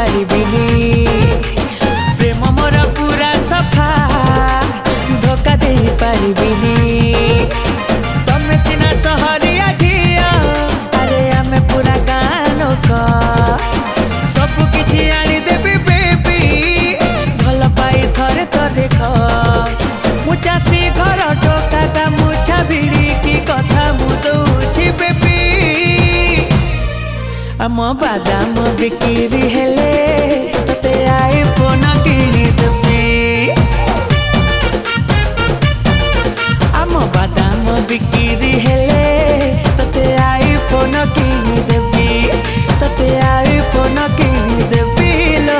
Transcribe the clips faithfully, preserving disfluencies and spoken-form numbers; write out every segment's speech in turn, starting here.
पारिबिनी प्रेम मोर पूरा सफा धोखा दे पारिबिनी तमे सिना सहरिया झिया अरे आमे पूरा गाँ लोक सबु किछि आनी देबी बेबी भल पाई थरे तो देख मु चासी घर टोका का मुछा भिड़ी की कथा मु दउछि बेबी आम बादाम बिक्री हेले तते आईफोन किनी देबी आम बादाम बिक्री हेले तते आईफोन किनी देबी तते आईफोन किनी देबी लो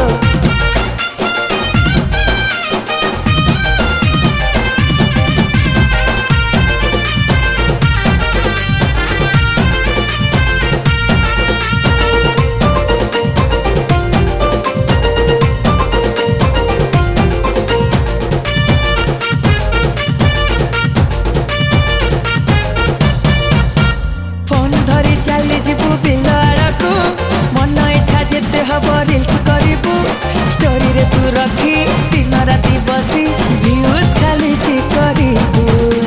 चली जीवु बिल आड़कू मन इच्छा जेते हम रिल्स करिबू स्टोरी रे तू रखी दिन राति बसी व्यूज खाली ची करिबू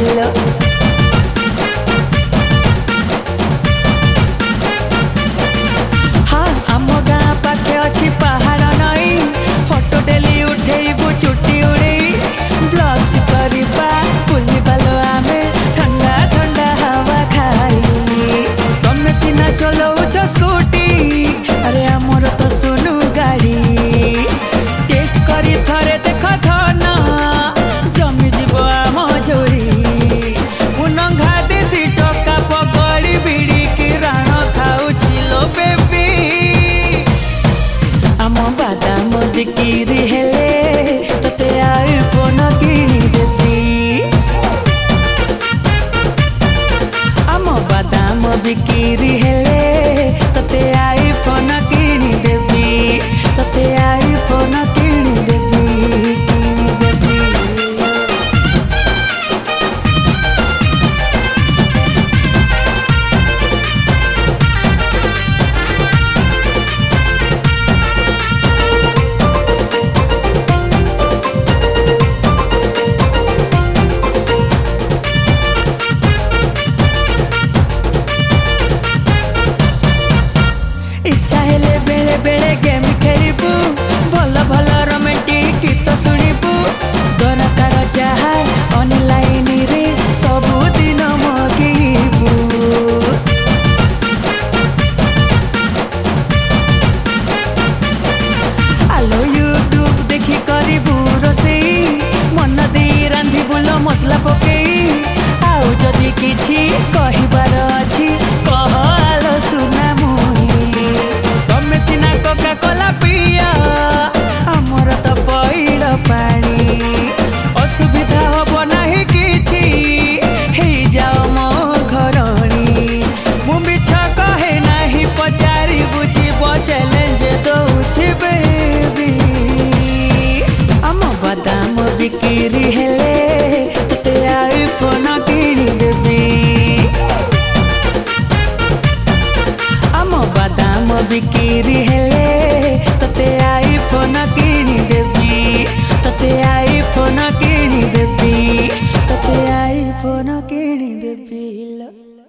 हाँ आम गाँ पाखे अच्छी पहाड़ नई फोटो डेली उठेबू चुटी उड़े ब्लॉग्स करबा बुलबा लो आमे ठंडा ठंडा हवा खाई सिना चलो स्कूटी अरे आमर तो सुनु गाड़ी टेस्ट करी थरे देख धना जमी जीव आम जोड़ी मुनंगा देसी टका पकड़ी बिड़ी की राण खाऊची लो बेबी आम बादाम बिक्री हेले तते आईफोन किनी देबी आम बादाम बिक्री हेले तते आईफोन किनी देबी तते आईफोन किनी देबी किनी देबी इच्छा हेले बेले बेले गेम खेलिबू भल भल रोमांटिक गीत शुणिबू दरकार जहा ऑनलाइन रे सबु दिन मगिबू आलो यूट्यूब देखी करिबू रोसेई मन दे रांधिबू लो मसला पकेई आउ जदि किछि कहिबार अछि कह आलो सुना सिना कोका कोला पिया आमर तो पैड़ पानी असुविधा हब नहीं किछि हे जाओ मो घरणी मु मिछ कहे नहीं पचारि बुझिब चैलेंज दउछि बेबी आम बादाम बिक्री हेले तते आईफोन किनी देबी आम बादाम बिक्री हेले तते आईफोन किनी देबी तते आईफोन किनी देबी तते आईफोन किनी देबी।